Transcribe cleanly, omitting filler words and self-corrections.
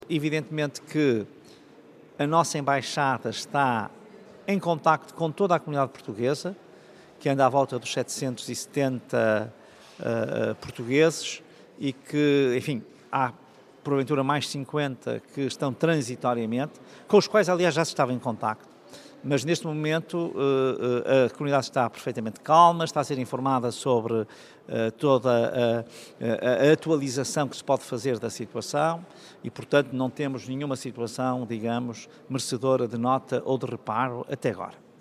Evidentemente que a nossa Embaixada está em contacto com toda a comunidade portuguesa, que anda à volta dos 770 portugueses e que, enfim, há porventura mais 50 que estão transitoriamente, com os quais, aliás, já se estava em contacto. Mas neste momento a comunidade está perfeitamente calma, está a ser informada sobre toda a atualização que se pode fazer da situação e, portanto, não temos nenhuma situação, digamos, merecedora de nota ou de reparo até agora.